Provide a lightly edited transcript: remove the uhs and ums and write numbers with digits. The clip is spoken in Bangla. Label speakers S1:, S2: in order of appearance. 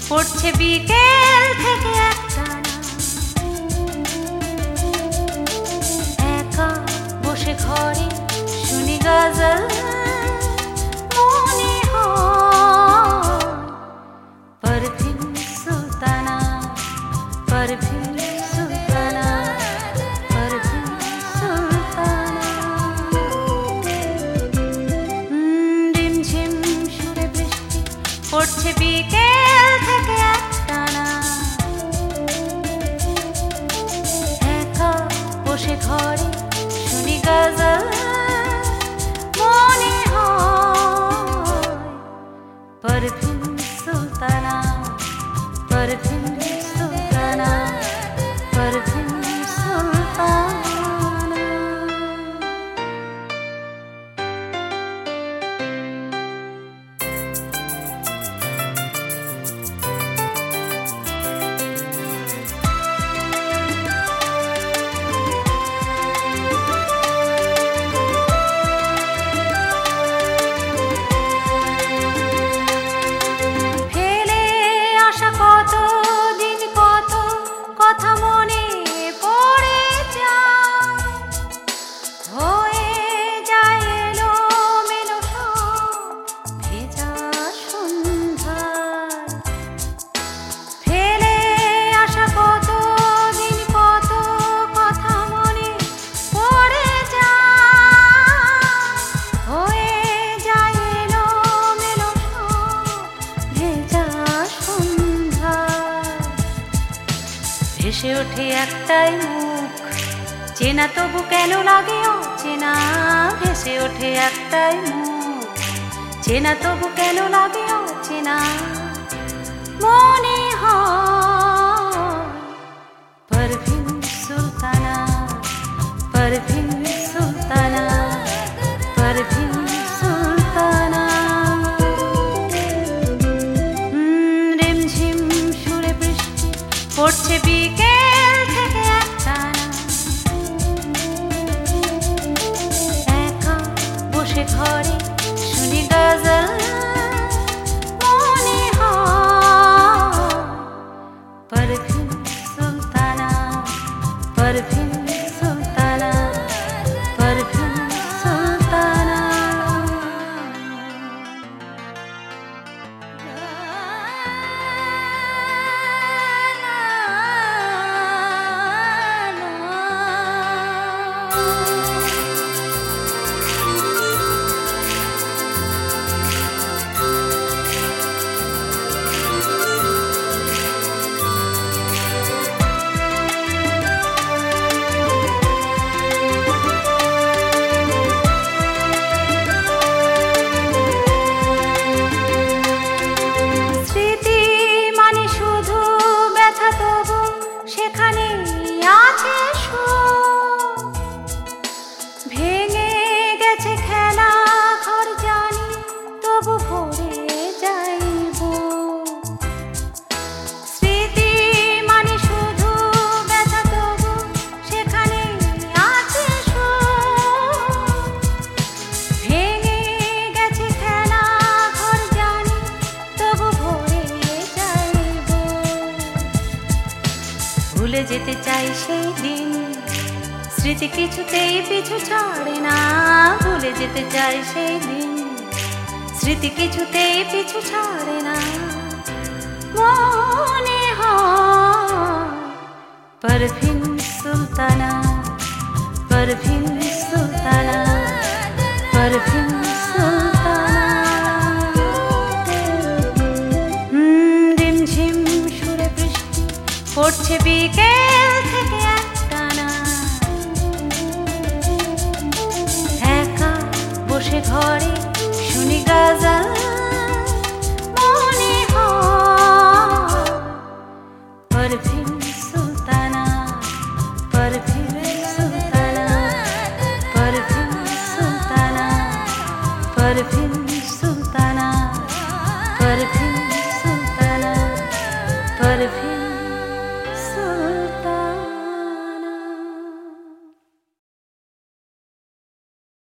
S1: পড়ছে বিকেল থেকে একটানা, একা বসে ঘরে শুনি গজল, মনে হয় পারভিন সুলতানা, পারভিন সুলতানা, পারভিন সুলতানা। রিমঝিম সুরে বৃষ্টি পড়ছে বিকেল থেকে একটানা, একা বসে ঘরে শুনি গজল, মনে হয় পারভিন সুলতানা, পারভিন সুলতানা, পারভিন সুলতানা। ভেসে ওঠে একটাই মুখ, চেনা তবু কেন লাগে অচেনা। ভেসে ওঠে একটাই মুখ, চেনা তবু কেন লাগে অচেনা। মনে হয় পারভিন সুলতানা, পারভিন সুলতানা, পারভিন সুলতানা। রিমঝিম সুরে বৃষ্টি পড়ছে বিকেল থেকে একটানা, একা বসে ঘরে শুনি গজল, মনে হয় পারভিন সুলতানা, পারভিন সুলতানা, পারভিন সুলতানা। সেখানে আছে ভেঙে গেছে খেলা ঘর জানি, তবু ভরে যাইব। স্মৃতি মানে শুধু ব্যথা, তবু সেখানে আছে ভেঙে গেছে খেলা ঘর জানি, তবু ভরে যাইব। ভুলে যেতে চাই সেই দিন, স্মৃতি কিছুতেই পিছু ছাড়ে না। ভুলে যেতে চাই সেই দিন, স্মৃতি কিছুতেই পিছু ছাড়ে না। মনে হয় পারভিন সুলতানা, পারভিন সুলতানা, পারভিন সুলতানা। রিমঝিম সুরে বৃষ্টি পড়ছে বিকেল থেকে একটানা, একা বসে ঘরে শুনি গজল, মনে হয় পারভিন সুলতানা, পারভিন সুলতানা, পারভিন সুলতানা, পারভিন